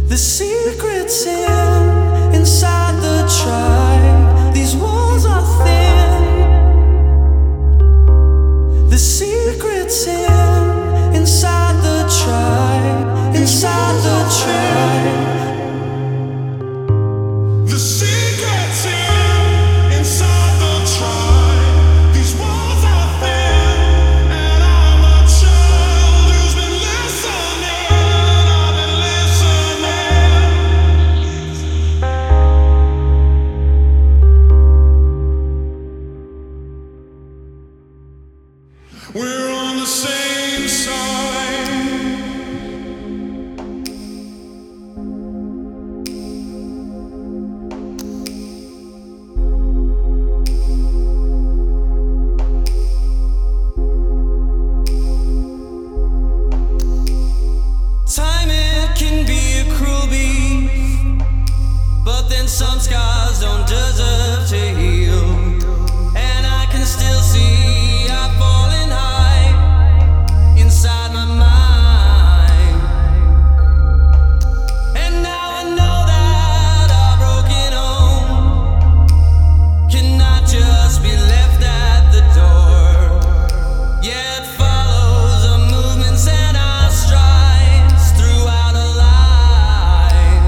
The secret's inside the tribe. These walls are thin. The secret's inside the tribe. Inside the tribe. The secret's inside the tribe. These walls are thin, and I'm a child who's been listening. I've been listening. We're on the same side. Time it can be a cruel beast, but then some scars don't deserve to heal. And I can still see I've fallen high inside my mind. And now I know that our broken home cannot just be left at the door. Yeah, it follows our movements and our strides throughout our life.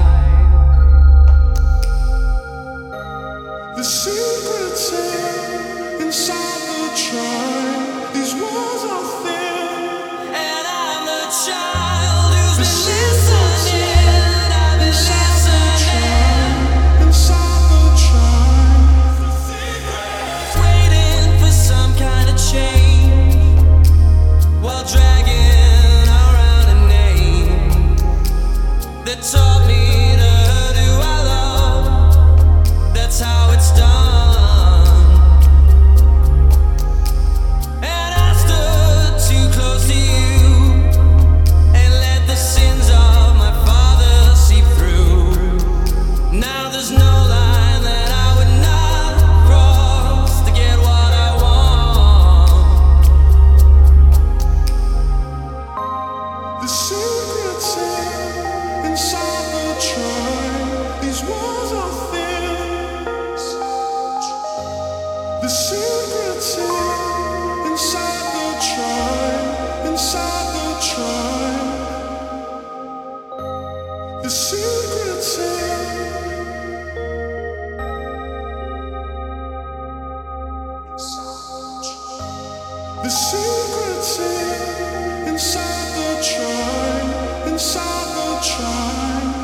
The secret's inside the tribe. These walls are thin, and I'm the child who's been listening. I've been listening. Inside the tribe, waiting for some kind of change, while dragging around a name that taught me to hurt who I love. That's how it's done. And I stood too close to you and let the sins of my father seep through. Now there's no line that I would not cross to get what I want. The secret's inside the tribe. These walls are thin. The secret's inside the tribe. Inside the tribe. The secret's the secret's inside the tribe. Inside the tribe.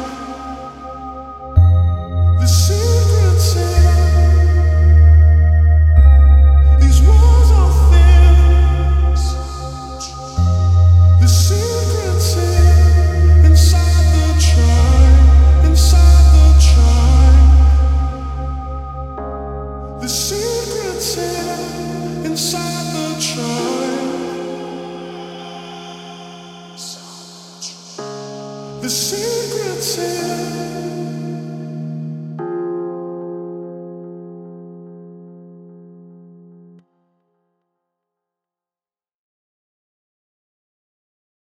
The secret's these walls are thin. The secret's inside the tribe. Inside the tribe. The secret's inside the tribe. The secret's